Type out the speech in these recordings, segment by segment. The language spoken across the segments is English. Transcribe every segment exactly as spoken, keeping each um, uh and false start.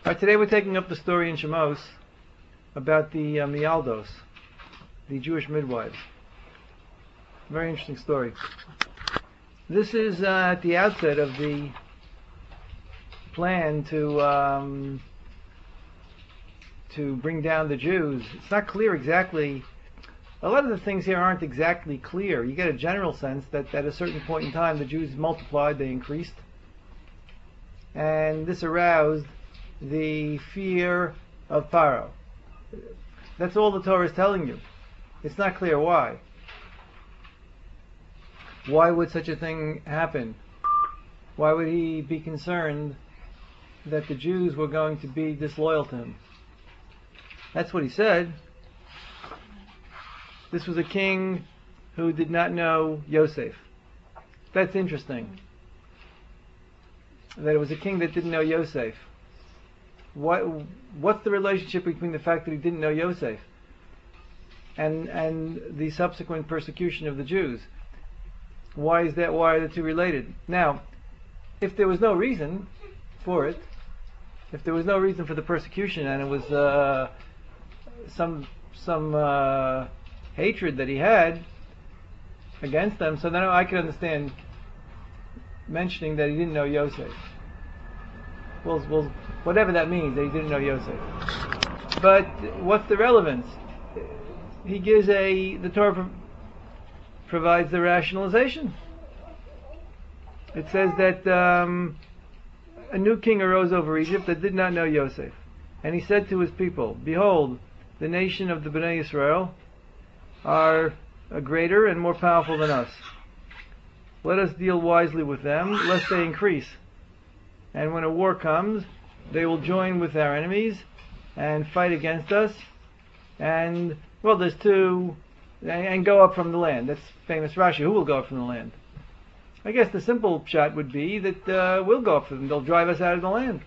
Alright, today we're taking up the story in Shemos about the uh, Mialdos, the Jewish midwives. Very interesting story. This is uh, at the outset of the plan to um, to bring down the Jews. It's not clear exactly. A lot of the things here aren't exactly clear. You get a general sense that at a certain point in time the Jews multiplied, they increased, and this aroused the fear of Paro. That's all the Torah is telling you. It's not clear why. Why would such a thing happen? Why would he be concerned that the Jews were going to be disloyal to him? That's what he said. This was a king who did not know Yosef. That's interesting. That it was a king that didn't know Yosef. What, what's the relationship between the fact that he didn't know Yosef and and the subsequent persecution of the Jews? Why is that? Why are the two related? Now, if there was no reason for it, if there was no reason for the persecution, and it was uh, some some uh, hatred that he had against them, so then I could understand mentioning that he didn't know Yosef. Well, well, whatever that means, that he didn't know Yosef. But what's the relevance? He gives a, the Torah pro- provides the rationalization. It says that um, a new king arose over Egypt that did not know Yosef. And he said to his people, "Behold, the nation of the Bnei Israel are a greater and more powerful than us. Let us deal wisely with them, lest they increase. And when a war comes, they will join with our enemies and fight against us. And, well, there's two, and go up from the land." That's famous Rashi. Who will go up from the land? I guess the simple shot would be that uh, we'll go up from them. They'll drive us out of the land.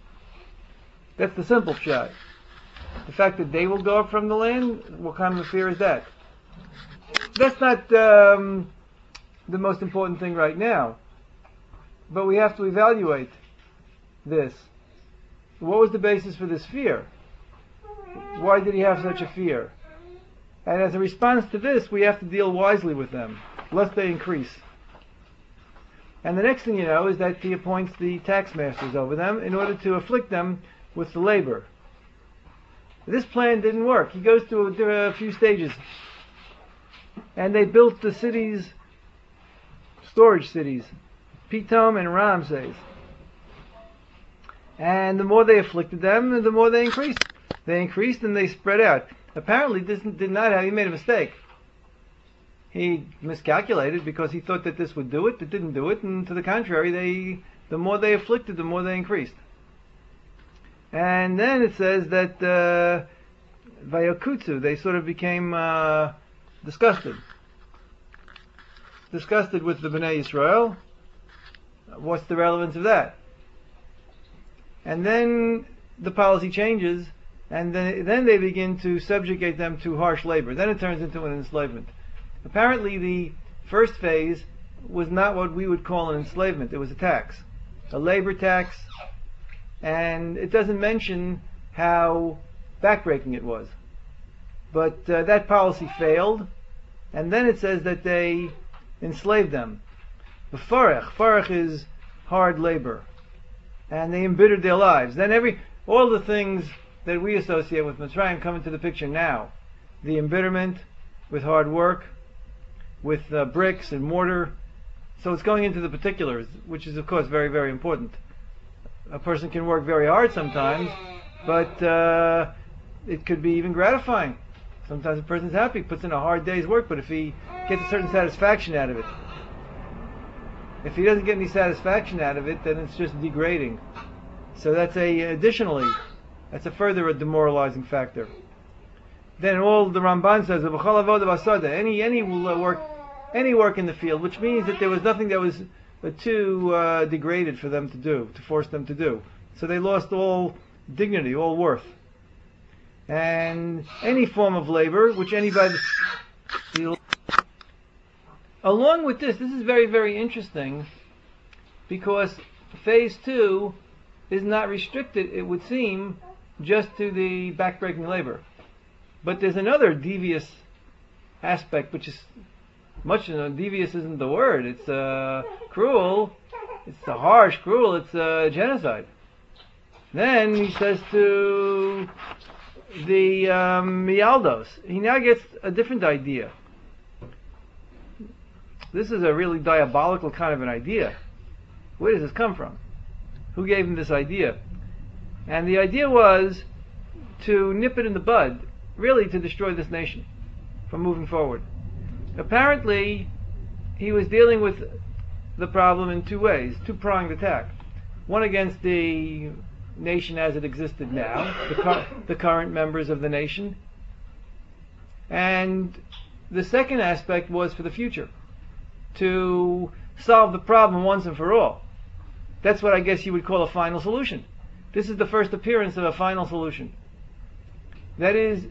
That's the simple shot. The fact that they will go up from the land, what kind of a fear is that? That's not um, the most important thing right now. But we have to evaluate this. What was the basis for this fear? Why did he have such a fear? And as a response to this, we have to deal wisely with them, lest they increase. And the next thing you know is that he appoints the tax masters over them in order to afflict them with the labor. This plan didn't work. He goes through a, a few stages. And they built the cities, storage cities, Pitom and Ramses. And the more they afflicted them, the more they increased. They increased and they spread out. Apparently this did not have, he made a mistake. He miscalculated because he thought that this would do it. It didn't do it, and to the contrary, they the more they afflicted, the more they increased. And then it says that uh, Vayokutsu, they sort of became uh, disgusted. Disgusted with the Bnei Israel. What's the relevance of that? And then the policy changes, and then, then they begin to subjugate them to harsh labor. Then it turns into an enslavement. Apparently the first phase was not what we would call an enslavement. It was a tax, a labor tax, and it doesn't mention how backbreaking it was. But uh, that policy failed, and then it says that they enslaved them. Farach, farach is hard labor. And they embittered their lives. Then every, all the things that we associate with Mitzrayim come into the picture now. The embitterment with hard work, with uh, bricks and mortar. So it's going into the particulars, which is of course very, very important. A person can work very hard sometimes, but uh, it could be even gratifying. Sometimes a person's happy, puts in a hard day's work, but if he gets a certain satisfaction out of it, if he doesn't get any satisfaction out of it, then it's just degrading. So that's a, additionally, that's a further a demoralizing factor. Then all the Ramban says, any any work, any work in the field, which means that there was nothing that was too uh, degraded for them to do, to force them to do. So they lost all dignity, all worth. And any form of labor, which anybody... Along with this, this is very, very interesting, because phase two is not restricted, it would seem, just to the backbreaking labor. But there's another devious aspect, which is much, you know, devious isn't the word. It's uh, cruel. It's a harsh, cruel. It's uh, genocide. Then he says to the um, Mialdos, he now gets a different idea. This is a really diabolical kind of an idea. Where does this come from? Who gave him this idea? And the idea was to nip it in the bud, really to destroy this nation from moving forward. Apparently, he was dealing with the problem in two ways, two-pronged attack. One against the nation as it existed now, the, cur- the current members of the nation. And the second aspect was for the future, to solve the problem once and for all. That's what I guess you would call a final solution. This is the first appearance of a final solution. That is,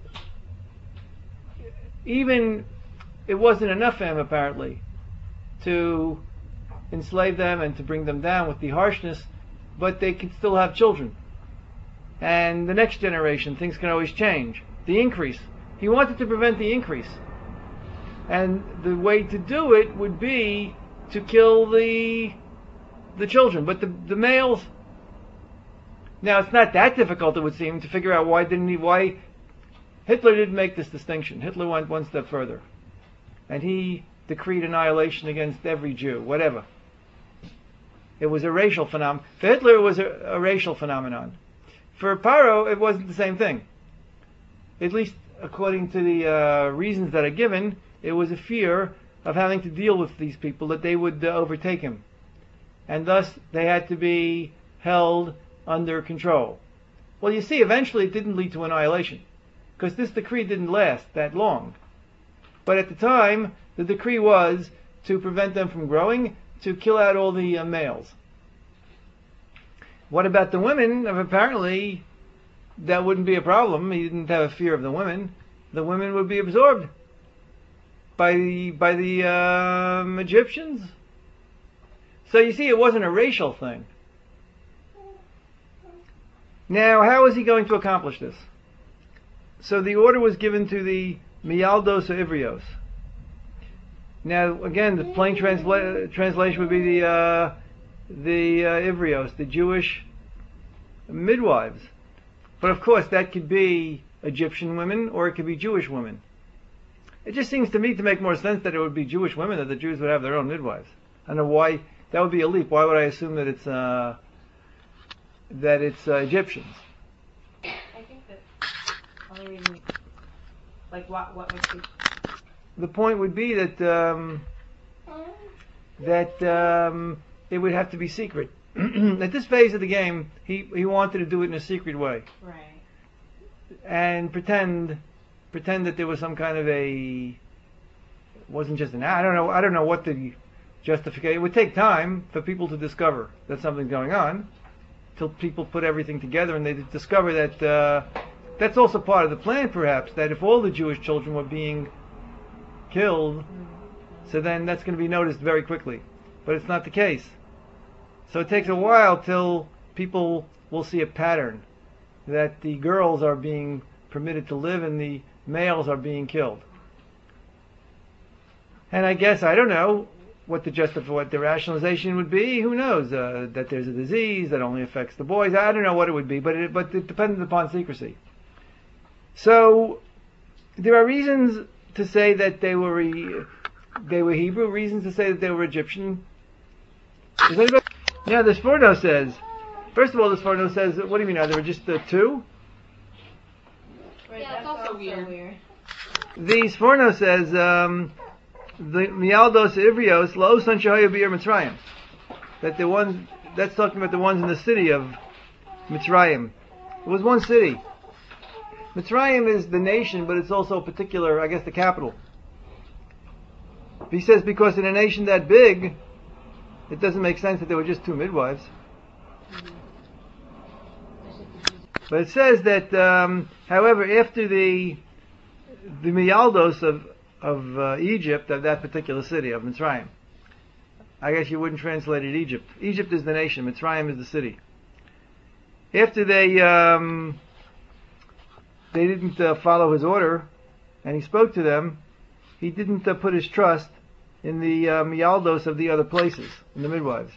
even it wasn't enough for him apparently to enslave them and to bring them down with the harshness, but they could still have children. And the next generation, things can always change. The increase. He wanted to prevent the increase. And the way to do it would be to kill the the children, but the the males. Now it's not that difficult, it would seem, to figure out why didn't he why Hitler didn't make this distinction. Hitler went one step further, and he decreed annihilation against every Jew, whatever. It was a racial phenomenon. For Hitler, it was a, a racial phenomenon. For Paro, it wasn't the same thing. At least according to the uh, reasons that are given, it was a fear of having to deal with these people, that they would uh, overtake him. And thus, they had to be held under control. Well, you see, eventually it didn't lead to annihilation, because this decree didn't last that long. But at the time, the decree was to prevent them from growing, to kill out all the uh, males. What about the women? Apparently, that wouldn't be a problem. He didn't have a fear of the women. The women would be absorbed by the, by the um, Egyptians. So you see, it wasn't a racial thing. Now, how is he going to accomplish this? So the order was given to the Mialdos or Ivrios. Now, again, the plain transla- translation would be the uh, the uh, Ivrios, the Jewish midwives. But of course, that could be Egyptian women or it could be Jewish women. It just seems to me to make more sense that it would be Jewish women, that the Jews would have their own midwives. I don't know why. That would be a leap. Why would I assume that it's uh, that it's uh, Egyptians? I think that only reason, like what what would be. The point would be that um, that um, it would have to be secret. At this phase of the game, he he wanted to do it in a secret way, Right. and pretend pretend that there was some kind of a it wasn't just an I don't know I don't know what the justification. It would take time for people to discover that something's going on, till people put everything together and they discover that uh, that's also part of the plan, perhaps, that if all the Jewish children were being killed, so then that's going to be noticed very quickly. But it's not the case. So it takes a while till people will see a pattern, that the girls are being permitted to live and the males are being killed. And I guess, I don't know what the justif- what the rationalization would be. Who knows? Uh, that there's a disease that only affects the boys. I don't know what it would be, but it, but it depends upon secrecy. So there are reasons to say that they were they were Hebrew. Reasons to say that they were Egyptian. Does anybody? Yeah, the Sforno says. First of all, the Sforno says, what do you mean? Are there just the two? Right, Yeah, that's it's also also weird. weird. The Sforno says um, the Mialdos Ivrios Lo San Shahaya Bir Mitzrayim. That the ones that's talking about the ones in the city of Mitzrayim. It was one city. Mitzrayim is the nation, but it's also a particular, I guess, the capital. He says because in a nation that big, it doesn't make sense that there were just two midwives. But it says that, um, however, after the the Mialdos of of uh, Egypt, of that particular city of Mitzrayim, I guess you wouldn't translate it Egypt. Egypt is the nation. Mitzrayim is the city. after they um, they didn't uh, follow his order, and he spoke to them, he didn't uh, put his trust in the uh, mialdos of the other places, in the midwives.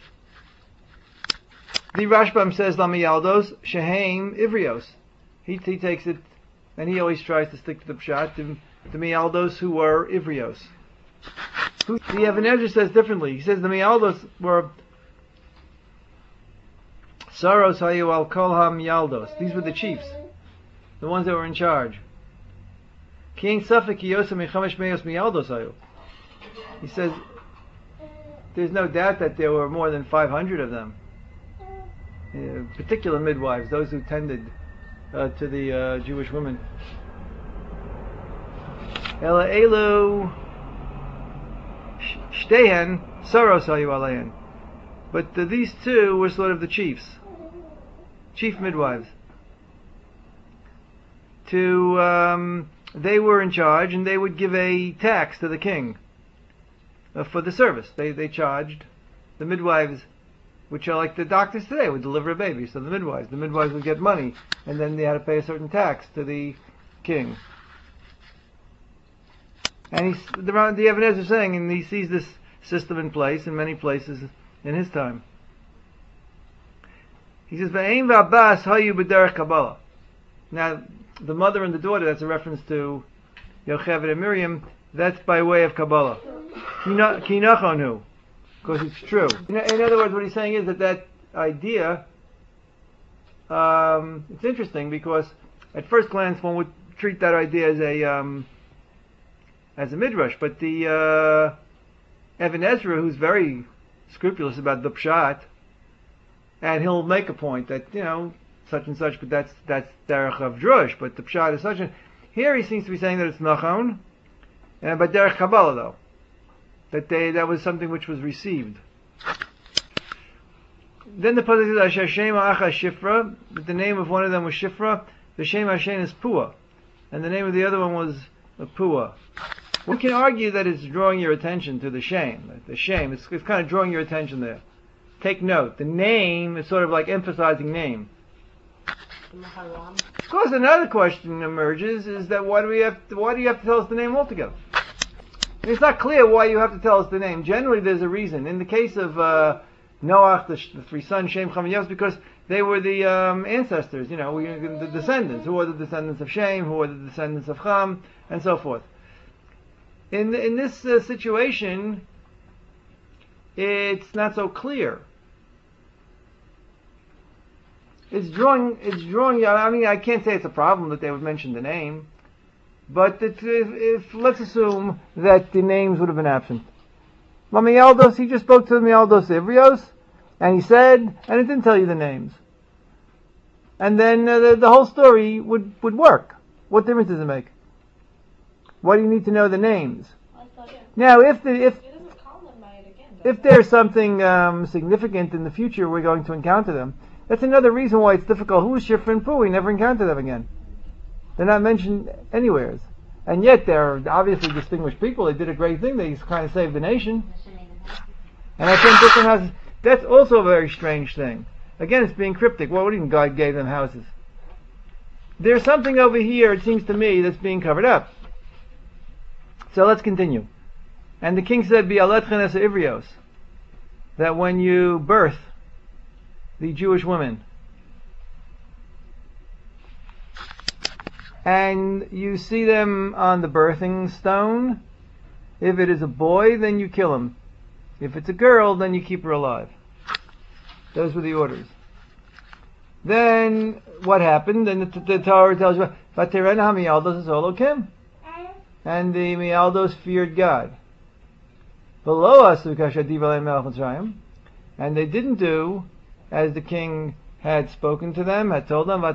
The Rashbam says la mialdos shehem ivrios. He he takes it, and he always tries to stick to the pshat, to the mialdos who were ivrios. The Even Ezra says differently. He says the mialdos were saros hayu al kol ha mialdos. These were the chiefs, the ones that were in charge. Ki ein safek ki yosem mechamesh meos mialdos hayu. He says there's no doubt that there were more than five hundred of them. Uh, particular midwives, those who tended uh, to the uh, Jewish women. Ela elu shtehen saros hayu alein. But uh, these two were sort of the chiefs, chief midwives. To um, they were in charge, and they would give a tax to the king uh, for the service. They they charged the midwives, which are like the doctors today, would deliver a baby. So the midwives, the midwives would get money, and then they had to pay a certain tax to the king. And he's, the, the Even Ezra is saying, and he sees this system in place in many places in his time. He says, "V'ein v'abbas hayu b'derech Kabbalah." Now, the mother and the daughter, that's a reference to Yocheved and Miriam, that's by way of Kabbalah. Ki nachonu, because it's true. In, in other words, what he's saying is that that idea, um, it's interesting because at first glance one would treat that idea as a um, as a midrash, but the uh, Even Ezra, who's very scrupulous about the pshat, and he'll make a point that, you know, such and such, but that's that's derech of drush, but the pshat is such and here he seems to be saying that it's nachon, and but derech Kabbalah though, that they that was something which was received. Then the pasuk says Asher Shema Acha Shifra, that the name of one of them was Shifra, the Shem Hashem is Pua, and the name of the other one was Pua. We can argue that it's drawing your attention to the shame. The shame, it's, it's kind of drawing your attention there. Take note, the name is sort of like emphasizing name. Of course, another question emerges: is that why do we have? To, why do you have to tell us the name altogether? It's not clear why you have to tell us the name. Generally, there's a reason. In the case of uh, Noach, the, the three sons, Shem, Cham, and Yos, because they were the um, ancestors. You know, we, the descendants. Who are the descendants of Shem? Who are the descendants of Cham? And so forth. In in this uh, situation, it's not so clear. It's drawing. It's drawing. I mean, I can't say it's a problem that they would mention the name, but it's, if, if let's assume that the names would have been absent. Mialdos, he just spoke to the Mialdos Ivrios, and he said, and it didn't tell you the names, and then uh, the, the whole story would would work. What difference does it make? Why do you need to know the names? Now, if the if if there's something um, significant in the future, we're going to encounter them. That's another reason why it's difficult. Who is Shifra and Pu? We never encounter them again. They're not mentioned anywhere, and yet they're obviously distinguished people. They did a great thing. They kind of saved the nation. And I think this one has. That's also a very strange thing. Again, it's being cryptic. Well, what do you mean God gave them houses? There's something over here, it seems to me, that's being covered up. So let's continue. And the king said, Bi'aletchen es Ivrios, that when you birth the Jewish women, and you see them on the birthing stone, if it is a boy, then you kill him. If it's a girl, then you keep her alive. Those were the orders. Then, what happened? And the, the Torah tells you, Vateren ha-mialdos es-olokim. And the Mialdos feared God. And they didn't do as the king had spoken to them, had told them,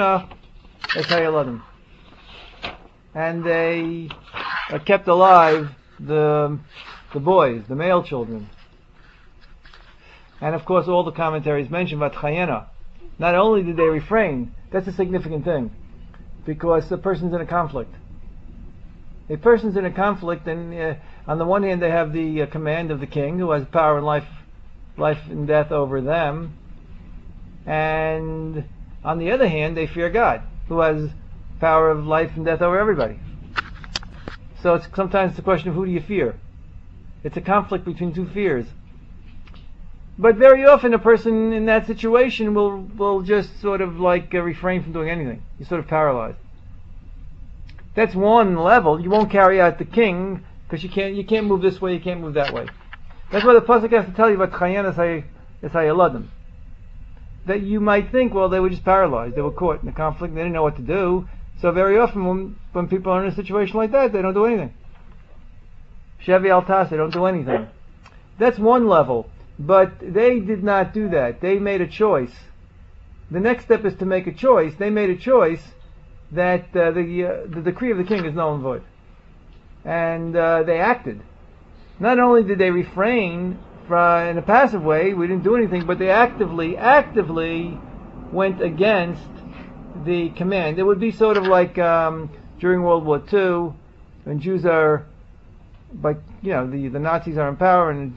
and they uh, kept alive the the boys, the male children. And of course all the commentaries mention Vatchayena. Not only did they refrain, that's a significant thing, because the person's in a conflict. A person's in a conflict, and uh, on the one hand they have the uh, command of the king, who has power and life, life and death over them, and On the other hand, they fear God, who has power of life and death over everybody. So it's sometimes it's a question of who do you fear? It's a conflict between two fears. But very often a person in that situation will, will just sort of like uh, refrain from doing anything. You're sort of paralyzed. That's one level. You won't carry out the king because you can't you can't move this way, you can't move that way. That's why the pasuk has to tell you about Chayan Esayeladim. That you might think, well, they were just paralyzed. They were caught in a conflict. They didn't know what to do. So very often when, when people are in a situation like that, they don't do anything. Shevi Altas, they don't do anything. That's one level. But they did not do that. They made a choice. The next step is to make a choice. They made a choice that uh, the uh, the decree of the king is null and void. And uh, they acted. Not only did they refrain from, in a passive way, we didn't do anything, but they actively, actively went against the command. It would be sort of like um, during World War Two, when Jews are, like, you know, the, the Nazis are in power and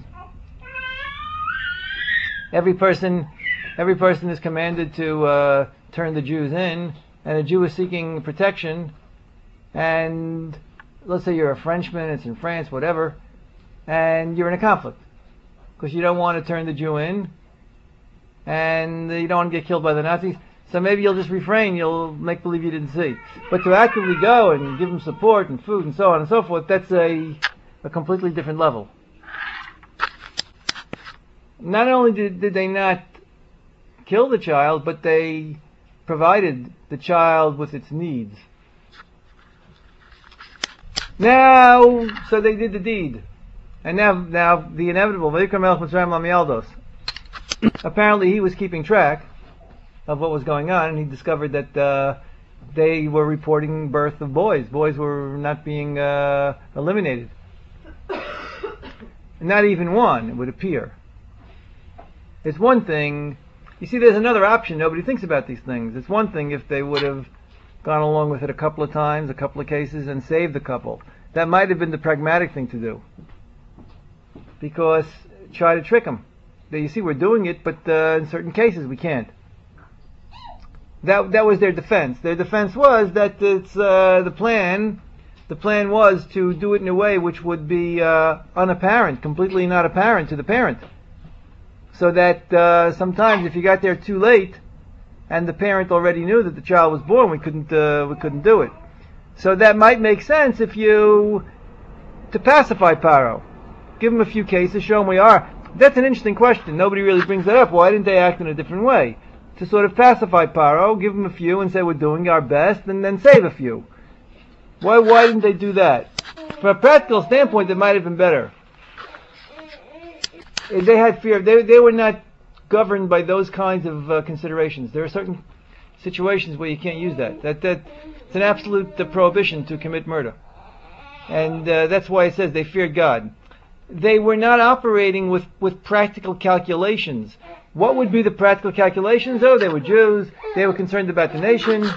Every person, every person is commanded to uh, turn the Jews in, and a Jew is seeking protection. And let's say you're a Frenchman, it's in France, whatever, and you're in a conflict because you don't want to turn the Jew in, and you don't want to get killed by the Nazis. So maybe you'll just refrain. You'll make believe you didn't see. But to actively go and give them support and food and so on and so forth, that's a a completely different level. Not only did, did they not kill the child, but they provided the child with its needs. Now, so they did the deed. And now, now the inevitable, apparently he was keeping track of what was going on, and he discovered that uh, they were reporting birth of boys. Boys were not being uh, eliminated. Not even one, it would appear. It's one thing, you see there's another option, nobody thinks about these things. It's one thing if they would have gone along with it a couple of times, a couple of cases, and saved the couple. That might have been the pragmatic thing to do. Because, try to trick them. You see, we're doing it, but uh, in certain cases we can't. That that was their defense. Their defense was that it's uh, the plan, the plan was to do it in a way which would be uh, unapparent, completely not apparent to the parent. So that uh, sometimes if you got there too late, and the parent already knew that the child was born, we couldn't uh, we couldn't do it. So that might make sense if you to pacify Paro, give him a few cases, show him we are. That's an interesting question. Nobody really brings that up. Why didn't they act in a different way? To sort of pacify Paro, give him a few, and say we're doing our best, and then save a few. Why why didn't they do that? From a practical standpoint, it might have been better. They had fear. They they were not governed by those kinds of uh, considerations. There are certain situations where you can't use that. That that it's an absolute uh, prohibition to commit murder, and uh, that's why it says they feared God. They were not operating with with practical calculations. What would be the practical calculations? Oh, they were Jews. They were concerned about the nation,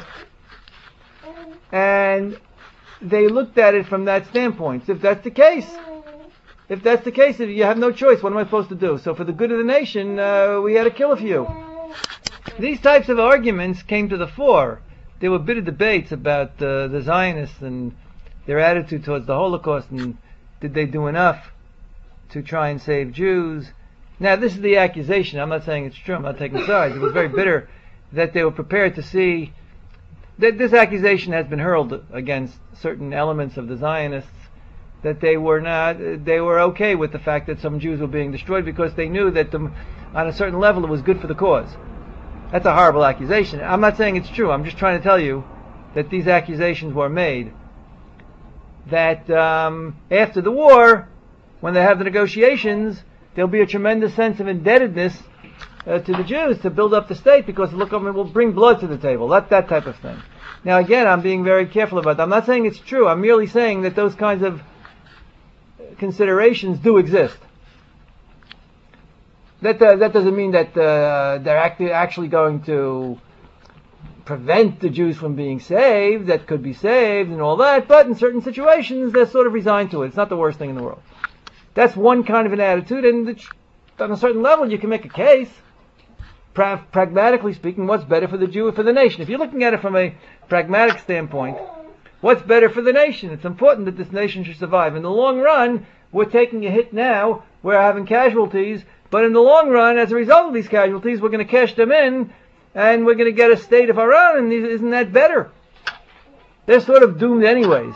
and they looked at it from that standpoint. So if that's the case. If that's the case, if you have no choice, what am I supposed to do? So for the good of the nation, uh, we had to kill a few. These types of arguments came to the fore. There were bitter debates about uh, the Zionists and their attitude towards the Holocaust, and did they do enough to try and save Jews? Now, this is the accusation. I'm not saying it's true. I'm not taking sides. It was very bitter that they were prepared to see that this accusation has been hurled against certain elements of the Zionists, that they were not, they were okay with the fact that some Jews were being destroyed because they knew that the, on a certain level it was good for the cause. That's a horrible accusation. I'm not saying it's true. I'm just trying to tell you that these accusations were made. That um, after the war, when they have the negotiations, there'll be a tremendous sense of indebtedness uh, to the Jews to build up the state because look, I mean, we'll bring blood to the table. That that type of thing. Now again, I'm being very careful about that. I'm not saying it's true. I'm merely saying that those kinds of considerations do exist. That uh, that doesn't mean that uh, they're act- actually going to prevent the Jews from being saved. That could be saved and all that, but in certain situations they're sort of resigned to it. It's not the worst thing in the world. That's one kind of an attitude, and on a certain level you can make a case. pra- pragmatically speaking, what's better for the Jew or for the nation? If you're looking at it from a pragmatic standpoint, what's better for the nation? It's important that this nation should survive. In the long run, we're taking a hit now, we're having casualties, but in the long run, as a result of these casualties, we're going to cash them in, and we're going to get a state of our own, and isn't that better? They're sort of doomed anyways.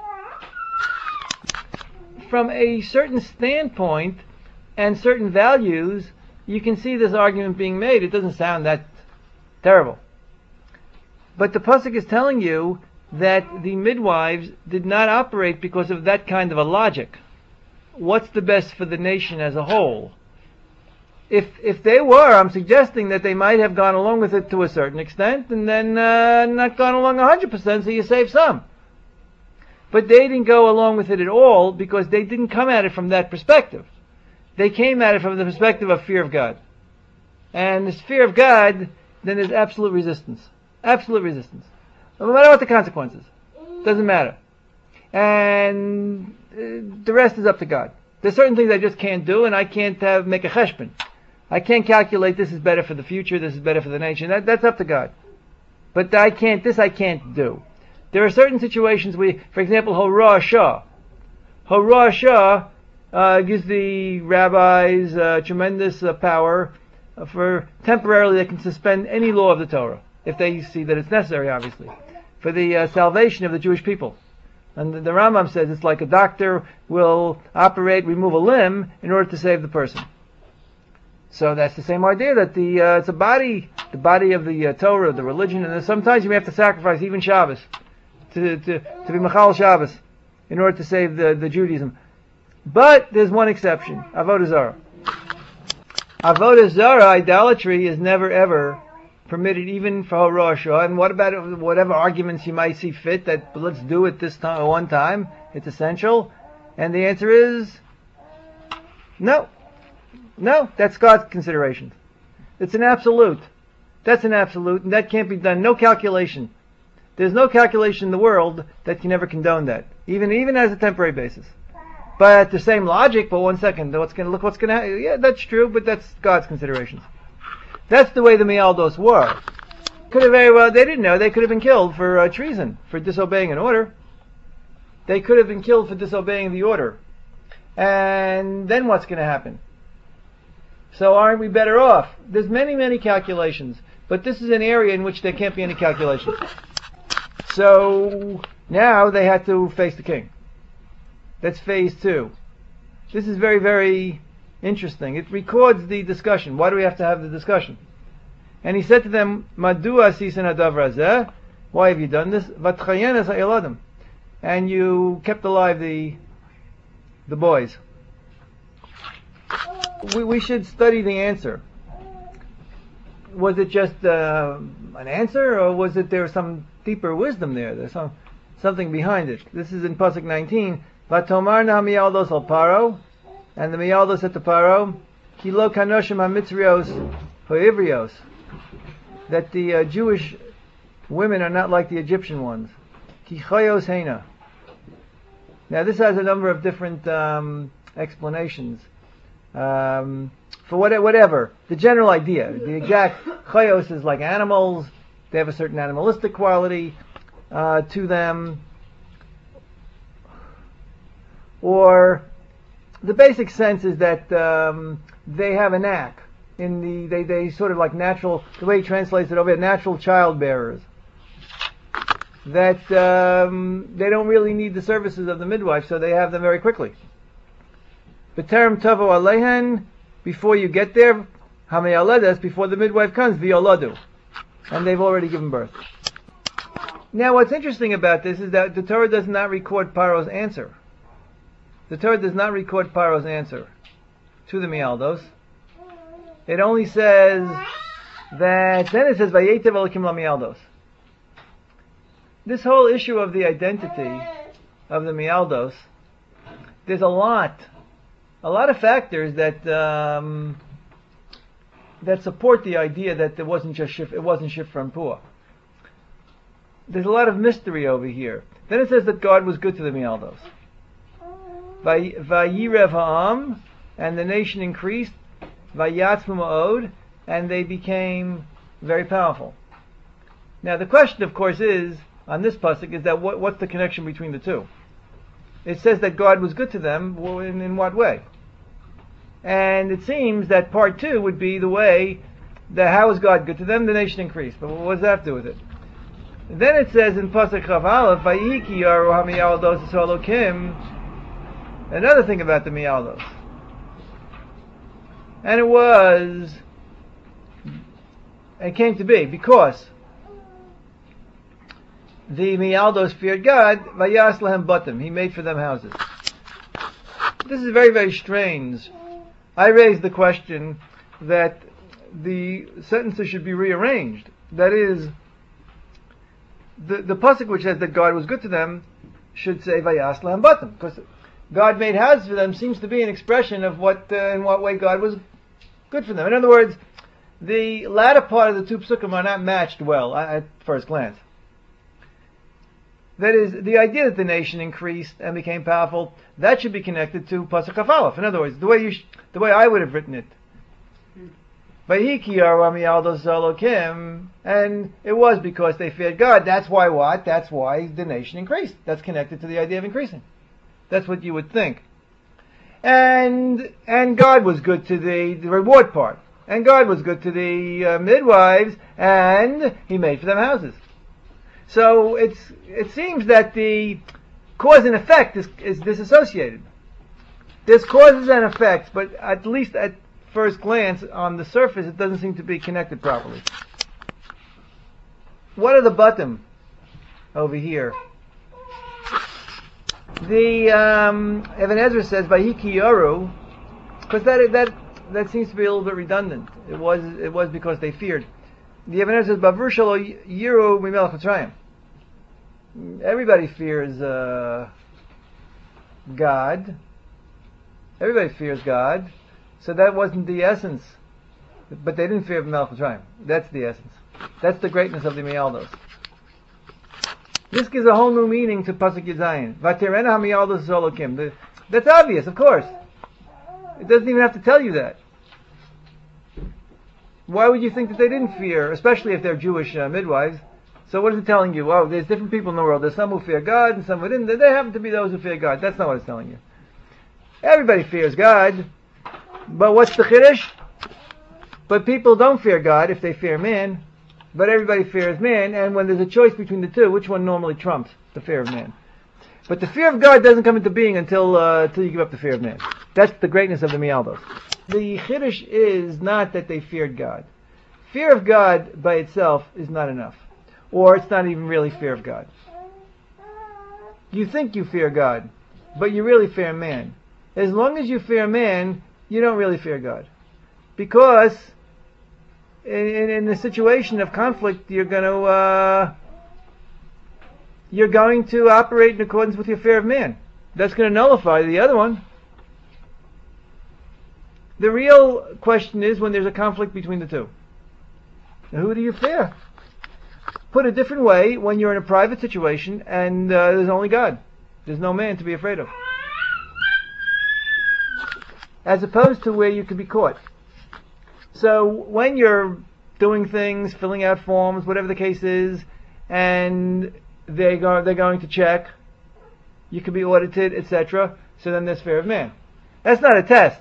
From a certain standpoint and certain values, you can see this argument being made. It doesn't sound that terrible. But the Pasuk is telling you that the midwives did not operate because of that kind of a logic. What's the best for the nation as a whole? If if they were, I'm suggesting that they might have gone along with it to a certain extent, and then uh, not gone along one hundred percent, so you save some. But they didn't go along with it at all because they didn't come at it from that perspective. They came at it from the perspective of fear of God. And this fear of God, then there's absolute resistance. Absolute resistance. No matter what the consequences. Doesn't matter. And uh, the rest is up to God. There's certain things I just can't do, and I can't have, make a cheshbon. I can't calculate this is better for the future, this is better for the nation. That, that's up to God. But I can't, this I can't do. There are certain situations where, for example, Horah Shah. Horah Shah uh, gives the rabbis uh, tremendous uh, power for temporarily they can suspend any law of the Torah, if they see that it's necessary, obviously, for the uh, salvation of the Jewish people. And the, the Rambam says it's like a doctor will operate, remove a limb in order to save the person. So that's the same idea that the uh, it's a body, the body of the uh, Torah, the religion, and sometimes you may have to sacrifice even Shabbos to to, to be Machal Shabbos in order to save the, the Judaism. But there's one exception: Avodah Zarah. Avodah Zarah, idolatry, is never ever permitted, even for Horah Shah. And what about whatever arguments you might see fit that let's do it this time, one time, it's essential? And the answer is no. No, that's God's consideration. It's an absolute. That's an absolute, and that can't be done. No calculation. There's no calculation in the world that can ever condone that, even even as a temporary basis. But the same logic. But one second, what's going to look? What's going to happen? Yeah, that's true, but that's God's considerations. That's the way the Mialdos were. Could have very well. They didn't know. They could have been killed for uh, treason, for disobeying an order. They could have been killed for disobeying the order. And then what's going to happen? So aren't we better off? There's many, many calculations, but this is an area in which there can't be any calculations. So now they had to face the king. That's phase two. This is very, very interesting. It records the discussion. Why do we have to have the discussion? And he said to them, Madua sisan hadav razeh? Why have you done this? Vatchayen es ha'eladim. And you kept alive the the boys. We, we should study the answer. Was it just uh, an answer, or was it there some deeper wisdom there? There's some something behind it. This is in Pasuk nineteen. Vatomar na mialdos al paro, and the mialdos said to Paro, Kilo kanoshim hamitzrios hoivrios, that the uh, Jewish women are not like the Egyptian ones. Ki chayos heina. Now this has a number of different um, explanations. Um, for what, whatever, the general idea, the exact chayos is like animals. They have a certain animalistic quality uh, to them, or the basic sense is that um, they have a knack in the they they sort of like natural. The way he translates it over here, natural childbearers. That um, they don't really need the services of the midwife, so they have them very quickly. B'terem tavo alehen, before you get there, hame'aledes, before the midwife comes, v'yoladu, and they've already given birth. Now, what's interesting about this is that the Torah does not record Paro's answer. The Torah does not record Paro's answer to the Mialdos. It only says that, then it says, Vayetev Elokim LaMialdos. This whole issue of the identity of the Mialdos, there's a lot, a lot of factors that um, that support the idea that it wasn't just shif, it wasn't Shifra and Puah. There's a lot of mystery over here. Then it says that God was good to the Mialdos. Vayirev ha'am, and the nation increased. Vayatzmu ma'od, and they became very powerful. Now the question, of course, is, on this pasuk, is that what, what's the connection between the two? It says that God was good to them. Well, in, in what way? And it seems that part two would be the way that how is God good to them? The nation increased. But what does that have to do with it? Then it says in pasuk Chav Aleph, "Vayiki yaru hamiyaldos Elokim." Another thing about the miyaldos, and it was, it came to be because the miyaldos feared God. Vayas lahem batim. He made for them houses. This is very, very strange. I raised the question that the sentences should be rearranged. That is, the the pasuk which says that God was good to them should say Vayas lahem batim, because God made houses for them seems to be an expression of what uh, in what way God was good for them. In other words, the latter part of the two psukim are not matched well at first glance. That is, the idea that the nation increased and became powerful, that should be connected to pasuk Kaf Aleph. In other words, the way you sh- the way I would have written it. Vayiki yaru hamiyaldos Elokim, and it was because they feared God. That's why what? That's why the nation increased. That's connected to the idea of increasing. That's what you would think. And and God was good to the, the reward part. And God was good to the uh, midwives, and He made for them houses. So it's it seems that the cause and effect is, is disassociated. There's causes and effects, but at least at first glance, on the surface, it doesn't seem to be connected properly. What are the bottom over here? The um, Ibn Ezra says Vayiki yaru, because that that that seems to be a little bit redundant. It was it was because they feared. The Ibn Ezra says Bavur shelo yiru mimelech Mitzrayim. Everybody fears uh, God. Everybody fears God. So that wasn't the essence. But they didn't fear Melech Mitzrayim. That's the essence. That's the greatness of the Miyaldos. This gives a whole new meaning to Pasuk Yudzayin. Vatirena hamiyaldos Elokim. That's obvious, of course. It doesn't even have to tell you that. Why would you think that they didn't fear, especially if they're Jewish uh, midwives? So what is it telling you? Oh, there's different people in the world. There's some who fear God and some who didn't. There happen to be those who fear God. That's not what it's telling you. Everybody fears God. But what's the chiddush? But people don't fear God if they fear man. But everybody fears man. And when there's a choice between the two, which one normally trumps the fear of man? But the fear of God doesn't come into being until uh, until you give up the fear of man. That's the greatness of the Miyaldos. The chiddush is not that they feared God. Fear of God by itself is not enough. Or it's not even really fear of God. You think you fear God, but you really fear man. As long as you fear man, you don't really fear God. Because in, in a situation of conflict, you're going to uh, you're going to operate in accordance with your fear of man. That's going to nullify the other one. The real question is when there's a conflict between the two. Now, who do you fear? Put a different way, when you're in a private situation and uh, there's only God. There's no man to be afraid of. As opposed to where you could be caught. So when you're doing things, filling out forms, whatever the case is, and they go, they're going to check, you could be audited, et cetera. So then there's fear of man. That's not a test.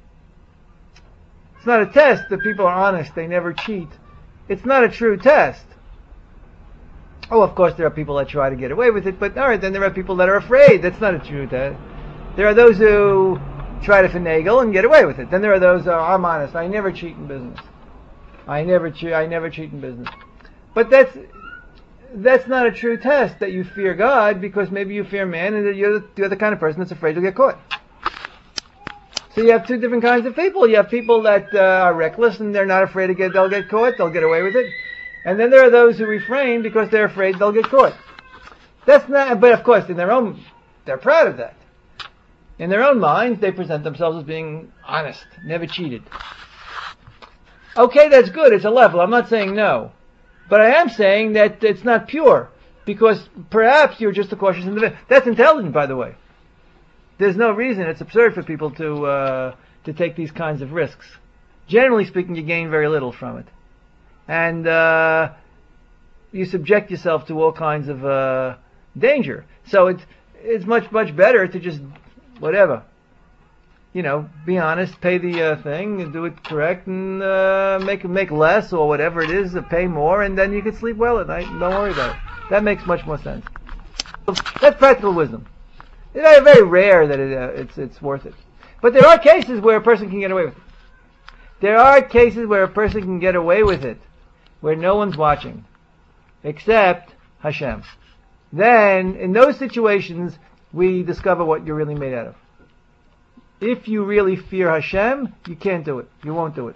It's not a test that people are honest, they never cheat. It's not a true test. Oh, of course there are people that try to get away with it, but alright, then there are people that are afraid. That's not a true test. There are those who try to finagle and get away with it. Then there are those who are, I'm honest, I never cheat in business. I never cheat, I never cheat in business. But that's, that's not a true test that you fear God, because maybe you fear man and that you're the, you're the kind of person that's afraid to get caught. So you have two different kinds of people. You have people that uh, are reckless and they're not afraid to get, they'll get caught, they'll get away with it. And then there are those who refrain because they're afraid they'll get caught. That's not, but of course in their own, they're proud of that. In their own minds, they present themselves as being honest, never cheated. Okay, that's good, it's a level, I'm not saying no. But I am saying that it's not pure, because perhaps you're just a cautious individual. That's intelligent, by the way. There's no reason, it's absurd for people to, uh, to take these kinds of risks. generally speaking, you gain very little from it. And uh, you subject yourself to all kinds of uh, danger. So it's, it's much, much better to just, whatever, you know, be honest, pay the uh, thing, and do it correct, and uh, make make less or whatever it is, pay more, and then you can sleep well at night. And don't worry about it. That makes much more sense. That's practical wisdom. It's very, very rare that it, uh, it's it's worth it. But there are cases where a person can get away with it. There are cases where a person can get away with it, where no one's watching, except Hashem. Then, in those situations, we discover what you're really made out of. If you really fear Hashem, you can't do it. You won't do it.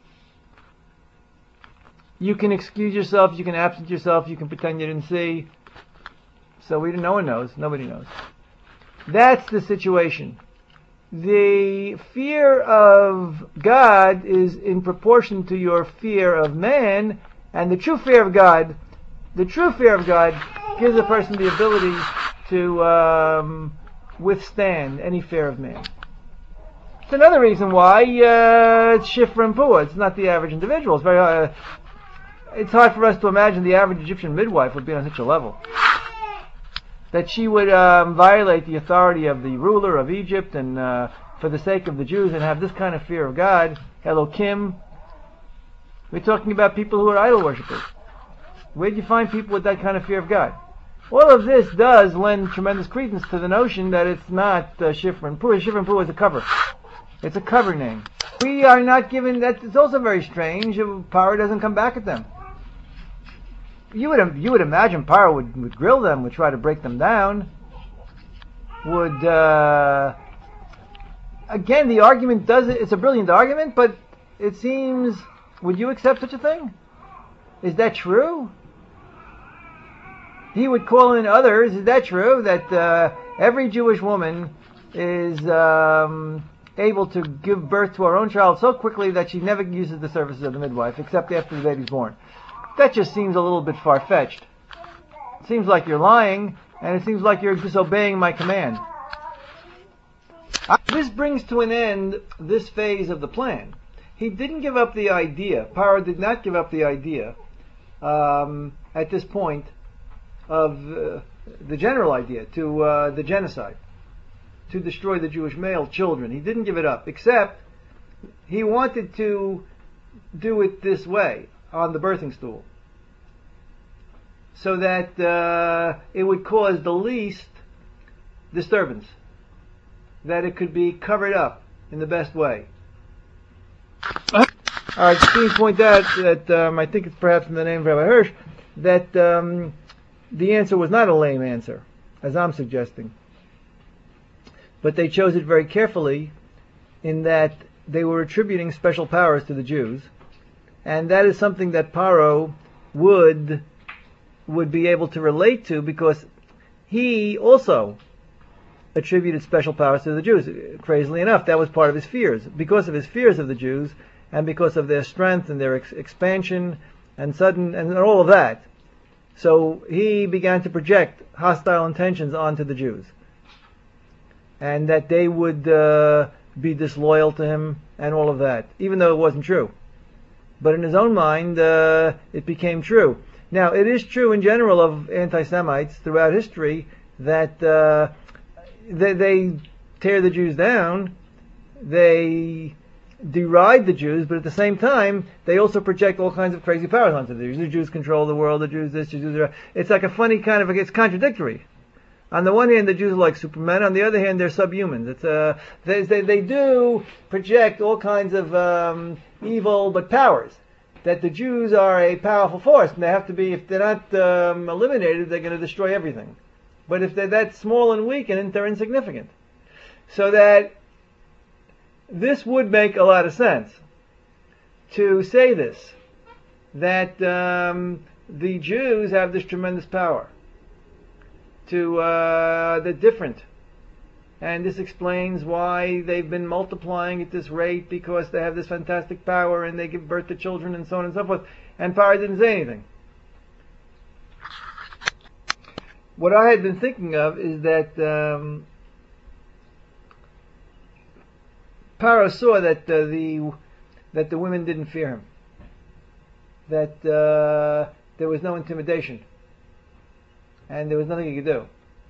You can excuse yourself, you can absent yourself, you can pretend you didn't see. So we, no one knows. Nobody knows. That's the situation. The fear of God is in proportion to your fear of man, and the true fear of God, the true fear of God gives a person the ability to um, withstand any fear of man. It's another reason why uh, it's Shifra and Puah. It's not the average individual. It's very uh, it's hard for us to imagine the average Egyptian midwife would be on such a level. That she would um, violate the authority of the ruler of Egypt and uh, for the sake of the Jews and have this kind of fear of God. Elohim. We're talking about people who are idol worshippers. Where do you find people with that kind of fear of God? All of this does lend tremendous credence to the notion that it's not uh, Shifra and Puah. Shifra and Puah is a cover. It's a cover name. We are not given that. It's also very strange. Paro doesn't come back at them. You would you would imagine Paro would, would grill them, would try to break them down. Would uh, again the argument does it. It's a brilliant argument, but it seems. Would you accept such a thing? Is that true? He would call in others. Is that true? That uh, every Jewish woman is um, able to give birth to her own child so quickly that she never uses the services of the midwife, except after the baby's born. That just seems a little bit far-fetched. It seems like you're lying, and it seems like you're disobeying my command. This brings to an end this phase of the plan. He didn't give up the idea. Paro did not give up the idea um, at this point of uh, the general idea to uh, the genocide, to destroy the Jewish male children. He didn't give it up, except he wanted to do it this way, on the birthing stool, so that uh, it would cause the least disturbance, that it could be covered up in the best way. All right, Steve point out that um, I think it's perhaps in the name of Rabbi Hirsch that um, the answer was not a lame answer, as I'm suggesting. But they chose it very carefully in that they were attributing special powers to the Jews, and that is something that Paro would would be able to relate to, because he also attributed special powers to the Jews. Crazily enough, that was part of his fears. Because of his fears of the Jews, and because of their strength and their ex- expansion and sudden and all of that. So he began to project hostile intentions onto the Jews, and that they would uh, be disloyal to him and all of that, even though it wasn't true. But in his own mind, uh, it became true. Now, it is true in general of anti-Semites throughout history that uh, they, they tear the Jews down, they deride the Jews, but at the same time, they also project all kinds of crazy powers onto the Jews. The Jews control the world, the Jews this, the Jews that. It's like a funny kind of, it's contradictory. On the one hand, the Jews are like Supermen. On the other hand, they're subhumans. It's uh, they, they they do project all kinds of um, evil, but powers. That the Jews are a powerful force, and they have to be. If they're not um, eliminated, they're going to destroy everything. But if they're that small and weak, and they're insignificant, so that this would make a lot of sense to say this, that um, the Jews have this tremendous power. To uh, they're different, and this explains why they've been multiplying at this rate, because they have this fantastic power and they give birth to children and so on and so forth. And Paro didn't say anything. What I had been thinking of is that um, Paro saw that uh, the that the women didn't fear him, that uh, there was no intimidation, and there was nothing he could do.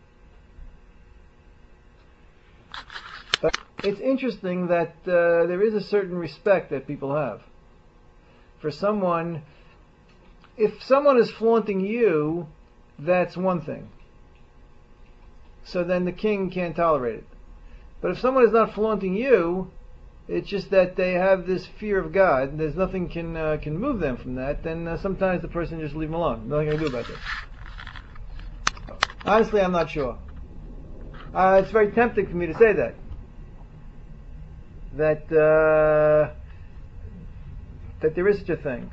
But it's interesting that uh, there is a certain respect that people have for someone. If someone is flaunting you, that's one thing. So then the king can't tolerate it. But if someone is not flaunting you, it's just that they have this fear of God, and there's nothing can uh, can move them from that, then uh, sometimes the person just leave them alone. Nothing I can do about this. Honestly, I'm not sure. Uh, it's very tempting for me to say that. That uh, that there is such a thing.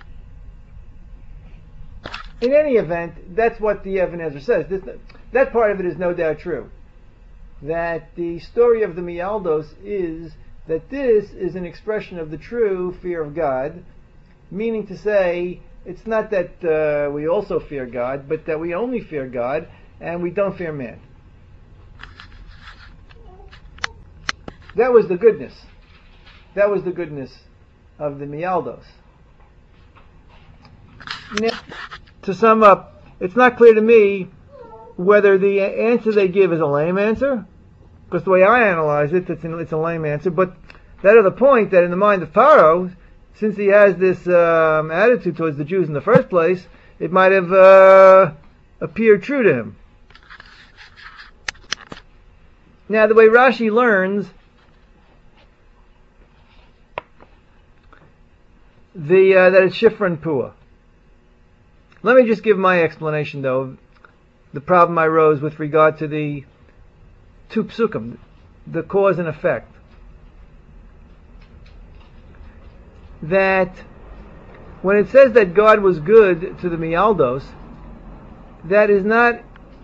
In any event, that's what the Even Ezra says. This, that part of it is no doubt true. That the story of the Mialdos is that this is an expression of the true fear of God, meaning to say, it's not that uh, we also fear God, but that we only fear God and we don't fear man. That was the goodness. That was the goodness of the Mialdos. Now, to sum up, it's not clear to me whether the answer they give is a lame answer, because the way I analyze it, it's, an, it's a lame answer, but that other point, that in the mind of Pharaoh, since he has this um, attitude towards the Jews in the first place, it might have uh, appeared true to him. Now, the way Rashi learns the uh, that it's Shifra and Pua. Let me just give my explanation, though, of the problem I rose with regard to the two psukim, the cause and effect. That when it says that God was good to the Mialdos, that is not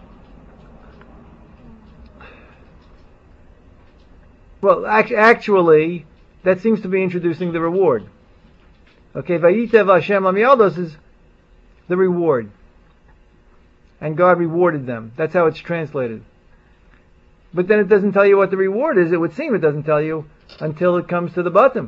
well, actually, that seems to be introducing the reward. Okay, Vayitev Hashem Mialdos is the reward. And God rewarded them. That's how it's translated. But then it doesn't tell you what the reward is. It would seem it doesn't tell you until it comes to the bottom.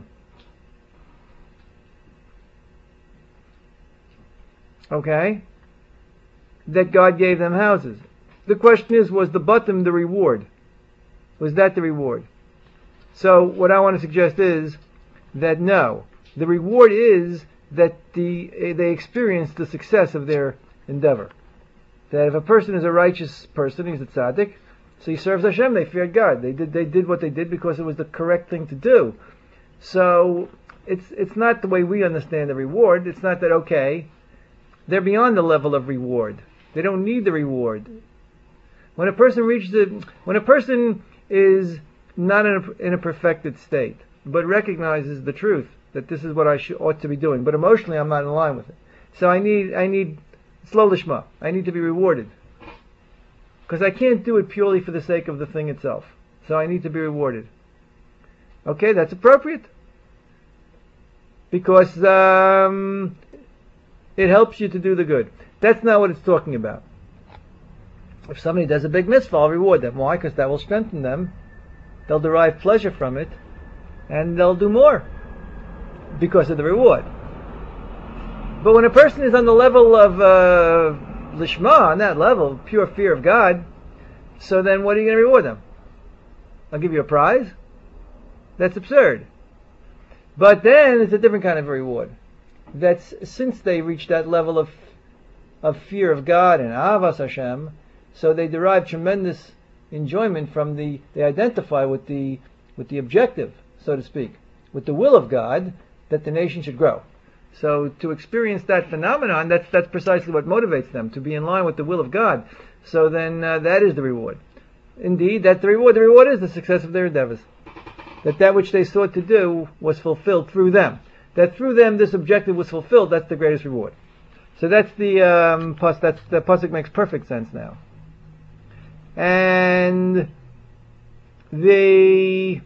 Okay? That God gave them houses. The question is, was the bottom the reward? Was that the reward? So what I want to suggest is that no. The reward is that the they experience the success of their endeavor. That if a person is a righteous person, he's a tzaddik, so he serves Hashem, they feared God. They did they did what they did because it was the correct thing to do. So it's it's not the way we understand the reward. It's not that, okay, they're beyond the level of reward. They don't need the reward. When a person reaches the when a person is not in a, in a perfected state, but recognizes the truth that this is what I should, ought to be doing, but emotionally I'm not in line with it. So I need I need Slow lishma. I need to be rewarded. Because I can't do it purely for the sake of the thing itself. So I need to be rewarded. Okay, that's appropriate. Because um, it helps you to do the good. That's not what it's talking about. If somebody does a big mitzvah, I'll reward them. Why? Because that will strengthen them. They'll derive pleasure from it. And they'll do more. Because of the reward. But when a person is on the level of uh, lishma, on that level, pure fear of God, so then what are you going to reward them? I'll give you a prize? That's absurd. But then it's a different kind of reward. That's since they reach that level of of fear of God and avas Hashem, so they derive tremendous enjoyment from the, they identify with the with the objective, so to speak, with the will of God, that the nation should grow. So to experience that phenomenon, that's that's precisely what motivates them, to be in line with the will of God. So then uh, that is the reward. Indeed, that's the reward. The reward is the success of their endeavors. That that which they sought to do was fulfilled through them. That through them this objective was fulfilled, that's the greatest reward. So that's the, um, plus that's, the pasuk makes perfect sense now. And the,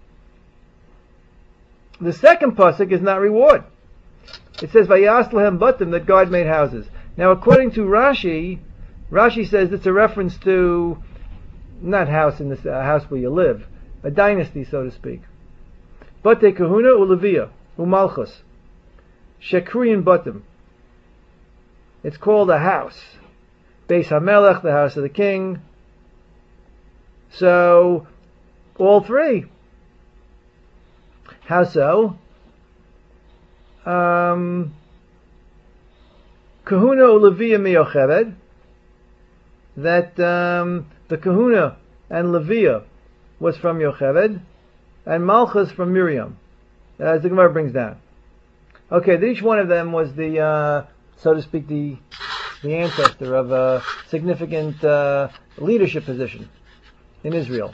the second pasuk is not reward. It says, Vayas lahem batim, that God made houses. Now, according to Rashi, Rashi says it's a reference to, not house in this uh, house where you live, a dynasty, so to speak. Bate kahuna uleviya. Umalchus. Shekriyin Batim. It's called a house. Beis HaMelech, the house of the king. So, all three. How so? Um, Kahuna uLevia miYocheved. That um, the Kahuna and Leviah was from Yocheved, and Malchus from Miriam, as the Gemara brings down. Okay, each one of them was the, uh, so to speak, the the ancestor of a significant uh, leadership position in Israel.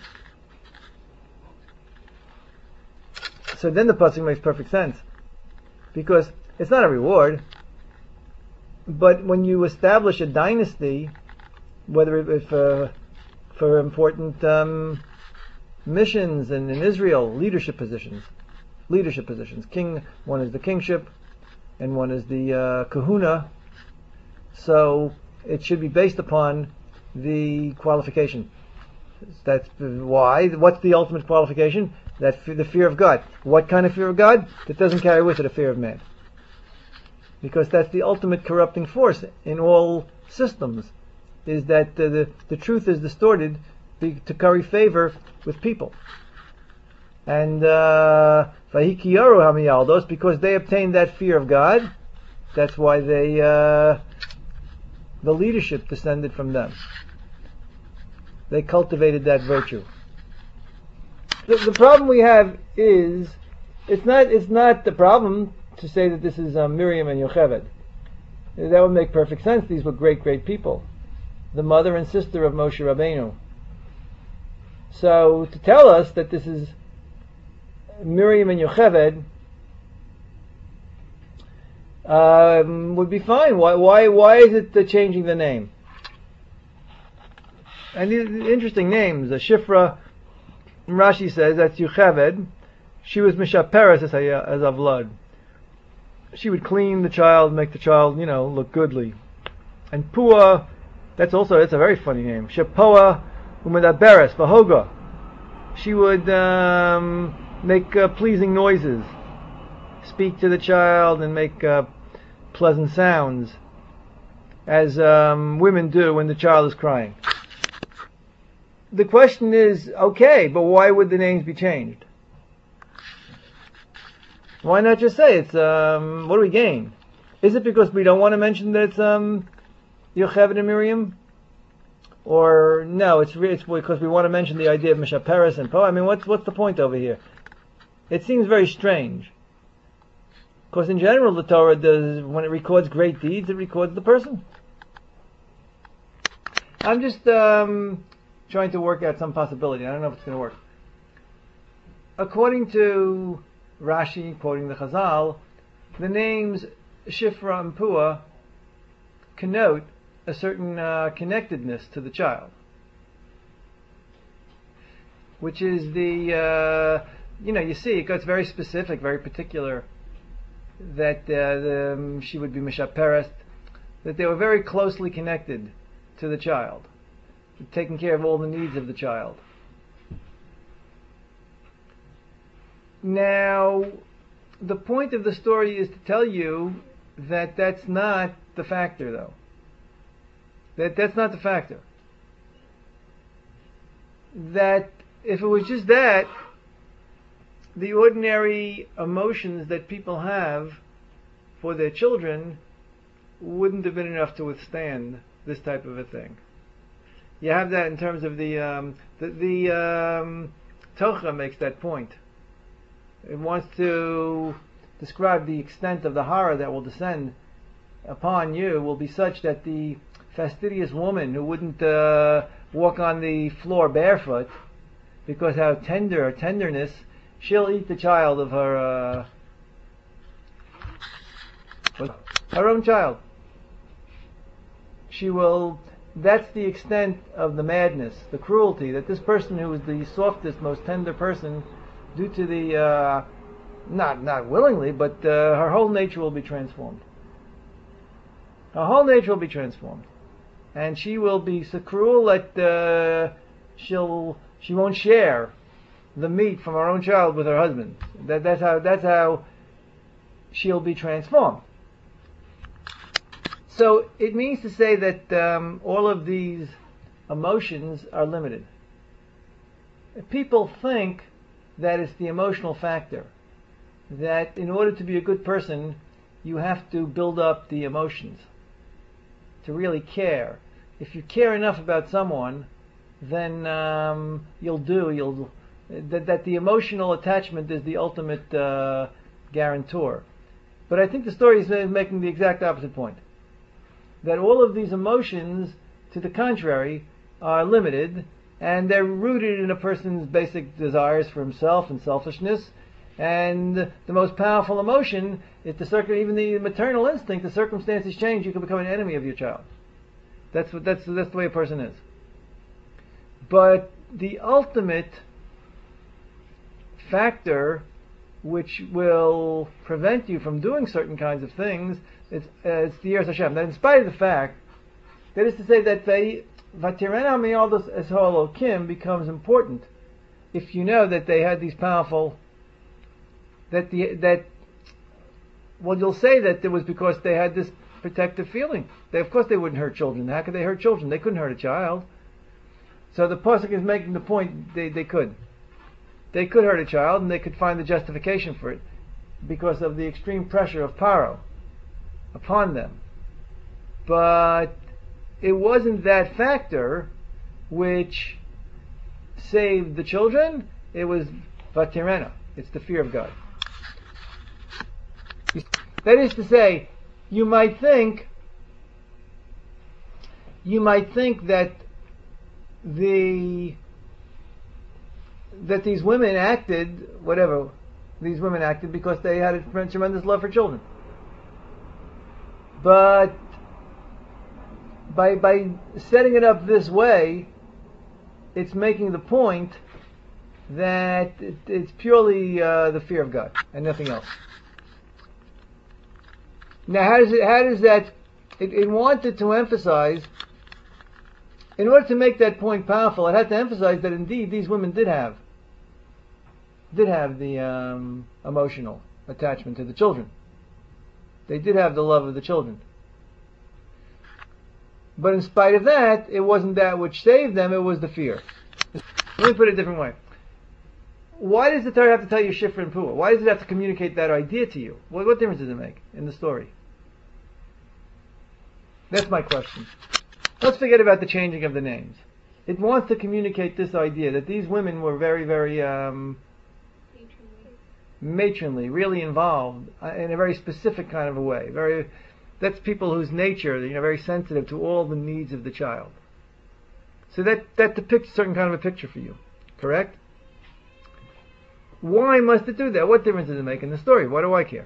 So then the pasuk makes perfect sense, because it's not a reward, but when you establish a dynasty, whether if uh, for important um, missions and in Israel, leadership positions, leadership positions. King, one is the kingship, and one is the uh, kahuna. So it should be based upon the qualification. That's why. What's the ultimate qualification? That's the fear of God. What kind of fear of God? That doesn't carry with it a fear of man, because that's the ultimate corrupting force in all systems. Is that uh, the the truth is distorted be, to curry favor with people, and vahikiyaru uh, hamiyaldos, because they obtained that fear of God. That's why they uh, the leadership descended from them. They cultivated that virtue. The, the problem we have is it's not it's not the problem to say that this is um, Miriam and Yocheved. That would make perfect sense. These were great great people, the mother and sister of Moshe Rabbeinu. So to tell us that this is Miriam and Yocheved um, would be fine. Why? Why? Why is it uh, changing the name? And these interesting names. The Shifra, Rashi says that's Yocheved. She was Mishaperes as Avlad. She would clean the child, make the child, you know, look goodly. And Pua, that's also that's a very funny name. Shepoa Umedaberes Vahoga. She would um, make uh, pleasing noises, speak to the child, and make uh, pleasant sounds, as um, women do when the child is crying. The question is, okay, but why would the names be changed? Why not just say it's, um, what do we gain? Is it because we don't want to mention that it's um, Yocheved and Miriam? Or no, it's, it's because we want to mention the idea of Mishaperes and Po. I mean, what's what's the point over here? It seems very strange. Because in general, the Torah does, when it records great deeds, it records the person. I'm just um, trying to work out some possibility. I don't know if it's going to work. According to Rashi, quoting the Chazal, the names Shifra and Pua connote a certain uh, connectedness to the child, which is the, uh, you know, you see, it gets very specific, very particular, that uh, the, um, she would be Mishaperes, that they were very closely connected to the child, taking care of all the needs of the child. Now, the point of the story is to tell you that that's not the factor, though. That that's not the factor. That if it was just that, the ordinary emotions that people have for their children wouldn't have been enough to withstand this type of a thing. You have that in terms of the um, the, the um, Tocha makes that point. It wants to describe the extent of the horror that will descend upon you will be such that the fastidious woman who wouldn't uh, walk on the floor barefoot because how tender or tenderness, she'll eat the child of her uh, her own child. She will. That's the extent of the madness, the cruelty that this person who is the softest, most tender person, due to the uh, not not willingly, but uh, her whole nature will be transformed. Her whole nature will be transformed. And she will be so cruel that uh, she'll she won't share the meat from her own child with her husband. That that's how that's how she'll be transformed. So it means to say that um, all of these emotions are limited. People think that it's the emotional factor, that in order to be a good person, you have to build up the emotions, to really care. If you care enough about someone, then um, you'll do, you'll that, that the emotional attachment is the ultimate uh, guarantor. But I think the story is making the exact opposite point. That all of these emotions, to the contrary, are limited, and they're rooted in a person's basic desires for himself and selfishness. And the most powerful emotion is the circum- even the maternal instinct. The circumstances change, you can become an enemy of your child. That's what that's that's the way a person is. But the ultimate factor which will prevent you from doing certain kinds of things is uh, it's the Yiras Hashem. That in spite of the fact, that is to say that they Vatirena Mi'aldos Eshol Elokim becomes important if you know that they had these powerful that the that well you'll say that it was because they had this protective feeling. They, of course they wouldn't hurt children. How could they hurt children? They couldn't hurt a child. So the Pasuk is making the point they, they could. They could hurt a child, and they could find the justification for it because of the extreme pressure of Paro upon them. But it wasn't that factor which saved the children. It was Vatirena. It's the fear of God. That is to say, you might think you might think that the that these women acted, whatever, these women acted because they had a tremendous love for children. But by by setting it up this way, it's making the point that it, it's purely uh, the fear of God and nothing else. Now, how does it? How does that? It, it wanted to emphasize. In order to make that point powerful, it had to emphasize that indeed these women did have, did have the um, emotional attachment to the children. They did have the love of the children. But in spite of that, it wasn't that which saved them, it was the fear. Let me put it a different way. Why does the Torah have to tell you Shifra and Puah? Why does it have to communicate that idea to you? What, what difference does it make in the story? That's my question. Let's forget about the changing of the names. It wants to communicate this idea that these women were very, very um, matronly, really involved uh, in a very specific kind of a way. Very, that's people whose nature, you know, very sensitive to all the needs of the child. So that that depicts a certain kind of a picture for you, correct? Why must it do that? What difference does it make in the story? Why do I care?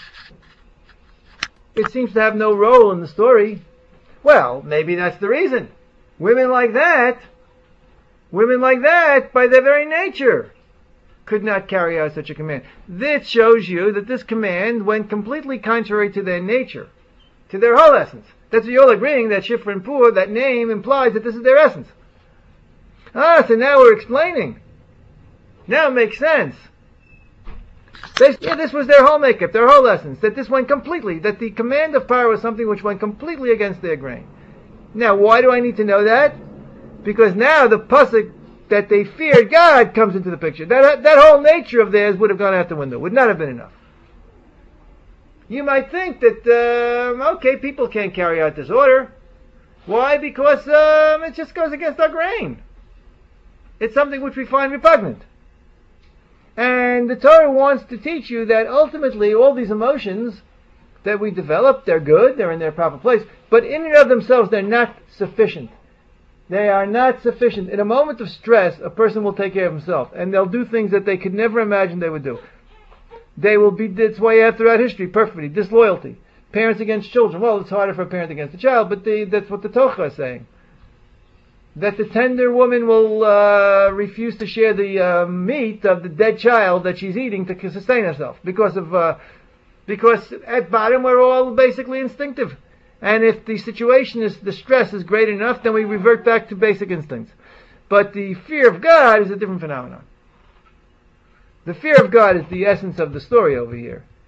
It seems to have no role in the story. Well, maybe that's the reason. Women like that, women like that, by their very nature, could not carry out such a command. This shows you that this command went completely contrary to their nature, to their whole essence. That's what you're all agreeing, that Shifra and Puah, that name implies that this is their essence. Ah, so now we're explaining. Now it makes sense. They, yeah, this was their whole makeup, their whole essence, that this went completely, that the command of Paro was something which went completely against their grain. Now, why do I need to know that? Because now the pasuk that they feared God comes into the picture. That, that whole nature of theirs would have gone out the window, would not have been enough. You might think that, um, okay, people can't carry out this order. Why? Because um, it just goes against our grain. It's something which we find repugnant. And the Torah wants to teach you that ultimately all these emotions that we develop, they're good, they're in their proper place, but in and of themselves they're not sufficient. They are not sufficient. In a moment of stress, a person will take care of himself, and they'll do things that they could never imagine they would do. They will be, that's why you have throughout history, perfidy, disloyalty, parents against children. Well, it's harder for a parent against a child, but the, that's what the Tocha is saying. That the tender woman will uh, refuse to share the uh, meat of the dead child that she's eating to sustain herself, because of uh, because at bottom we're all basically instinctive, and if the situation is the stress is great enough, then we revert back to basic instincts. But the fear of God is a different phenomenon. The fear of God is the essence of the story over here.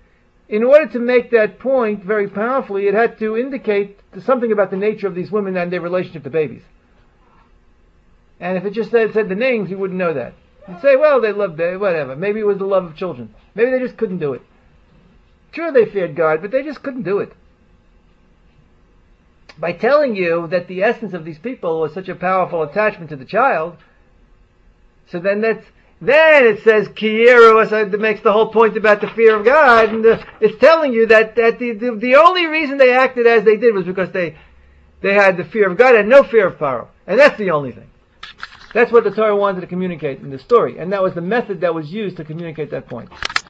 in order to make that point very powerfully, it had to indicate something about the nature of these women and their relationship to babies. And if it just said, said the names, you wouldn't know that. You'd say, well, they loved it, whatever. Maybe it was the love of children. Maybe they just couldn't do it. Sure, they feared God, but they just couldn't do it. By telling you that the essence of these people was such a powerful attachment to the child, so then that's, then it says, Kiyiru, that makes the whole point about the fear of God, and the, it's telling you that, that the, the, the only reason they acted as they did was because they, they had the fear of God and no fear of Pharaoh. And that's the only thing. That's what the Torah wanted to communicate in the story, and that was the method that was used to communicate that point.